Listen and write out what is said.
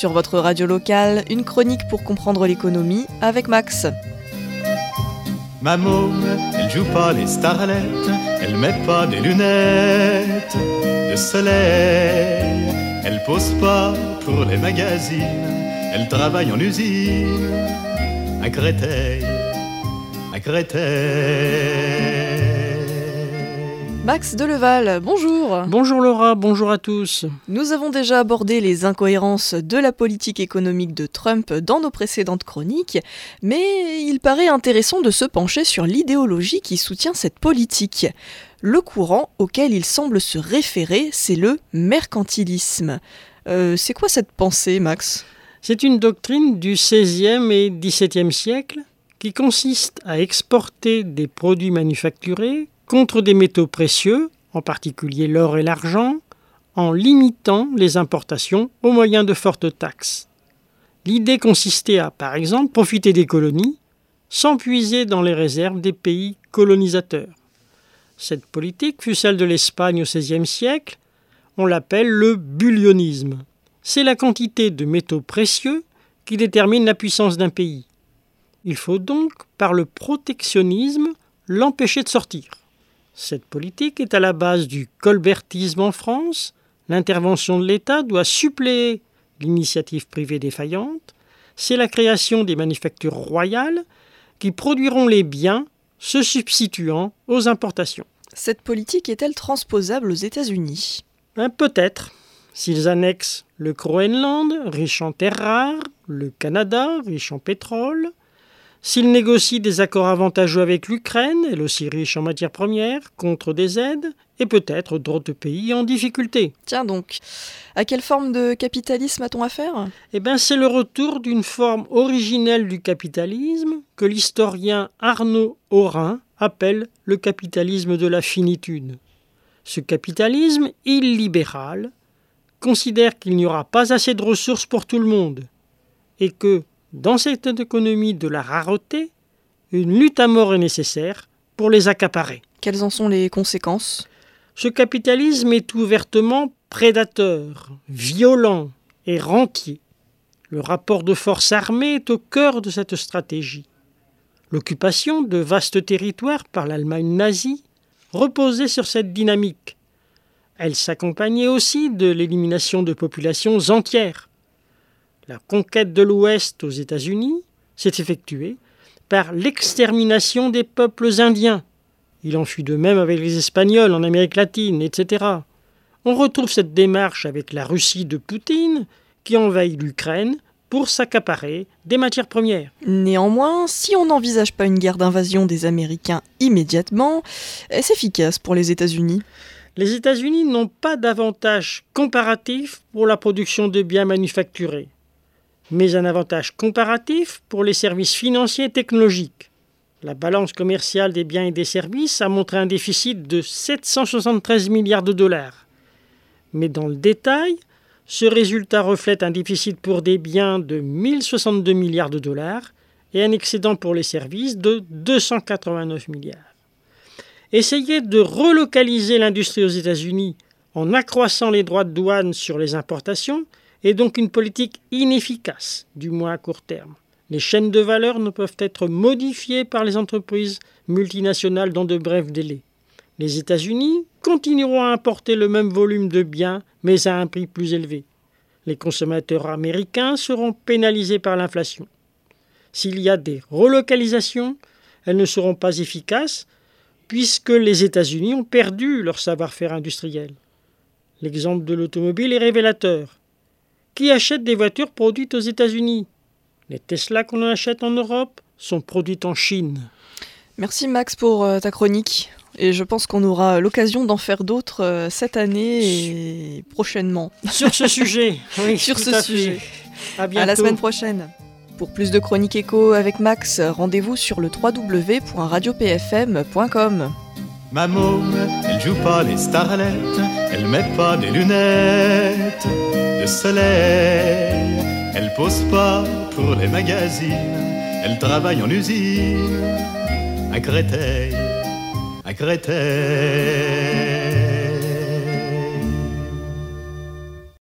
Sur votre radio locale, une chronique pour comprendre l'économie avec Max. Ma môme, elle joue pas les starlettes, elle met pas des lunettes de soleil, elle pose pas pour les magazines, elle travaille en usine à Créteil, à Créteil. Max Deleval, bonjour. Bonjour Laura, bonjour à tous. Nous avons déjà abordé les incohérences de la politique économique de Trump dans nos précédentes chroniques, mais il paraît intéressant de se pencher sur l'idéologie qui soutient cette politique. Le courant auquel il semble se référer, c'est le mercantilisme. C'est quoi cette pensée, Max ? C'est une doctrine du XVIe et XVIIe siècle qui consiste à exporter des produits manufacturés contre des métaux précieux, en particulier l'or et l'argent, en limitant les importations au moyen de fortes taxes. L'idée consistait à, par exemple, profiter des colonies sans puiser dans les réserves des pays colonisateurs. Cette politique fut celle de l'Espagne au XVIe siècle. On l'appelle le bullionisme. C'est la quantité de métaux précieux qui détermine la puissance d'un pays. Il faut donc, par le protectionnisme, l'empêcher de sortir. Cette politique est à la base du colbertisme en France. L'intervention de l'État doit suppléer l'initiative privée défaillante. C'est la création des manufactures royales qui produiront les biens se substituant aux importations. Cette politique est-elle transposable aux États-Unis ? Peut-être, s'ils annexent le Groenland, riche en terres rares, le Canada, riche en pétrole, s'ils négocient des accords avantageux avec l'Ukraine, elle aussi riche en matières premières, contre des aides, et peut-être d'autres pays en difficulté. Tiens donc, à quelle forme de capitalisme a-t-on affaire ? C'est le retour d'une forme originelle du capitalisme que l'historien Arnaud Aurin appelle le capitalisme de la finitude. Ce capitalisme illibéral considère qu'il n'y aura pas assez de ressources pour tout le monde et que, dans cette économie de la rareté, une lutte à mort est nécessaire pour les accaparer. Quelles en sont les conséquences ? Ce capitalisme est ouvertement prédateur, violent et rentier. Le rapport de force armée est au cœur de cette stratégie. L'occupation de vastes territoires par l'Allemagne nazie reposait sur cette dynamique. Elle s'accompagnait aussi de l'élimination de populations entières. La conquête de l'Ouest aux États-Unis s'est effectuée par l'extermination des peuples indiens. Il en fut de même avec les Espagnols en Amérique latine, etc. On retrouve cette démarche avec la Russie de Poutine qui envahit l'Ukraine pour s'accaparer des matières premières. Néanmoins, si on n'envisage pas une guerre d'invasion des Américains immédiatement, est-ce efficace pour les États-Unis ? Les États-Unis n'ont pas d'avantage comparatif pour la production de biens manufacturés, mais un avantage comparatif pour les services financiers et technologiques. La balance commerciale des biens et des services a montré un déficit de 773 milliards de dollars. Mais dans le détail, ce résultat reflète un déficit pour des biens de 1062 milliards de dollars et un excédent pour les services de 289 milliards. Essayer de relocaliser l'industrie aux États-Unis en accroissant les droits de douane sur les importations est donc une politique inefficace, du moins à court terme. Les chaînes de valeur ne peuvent être modifiées par les entreprises multinationales dans de brefs délais. Les États-Unis continueront à importer le même volume de biens, mais à un prix plus élevé. Les consommateurs américains seront pénalisés par l'inflation. S'il y a des relocalisations, elles ne seront pas efficaces puisque les États-Unis ont perdu leur savoir-faire industriel. L'exemple de l'automobile est révélateur. Qui achète des voitures produites aux États-Unis ? Les Tesla qu'on achète en Europe sont produites en Chine. Merci Max pour ta chronique. Et je pense qu'on aura l'occasion d'en faire d'autres cette année et prochainement. Sur ce sujet, oui. Sur ce sujet. À bientôt. À la semaine prochaine. Pour plus de chroniques éco avec Max, rendez-vous sur le www.radiopfm.com. Ma môme, elle joue pas les starlettes, elle met pas des lunettes de soleil, elle pose pas pour les magazines, elle travaille en usine à Créteil, à Créteil.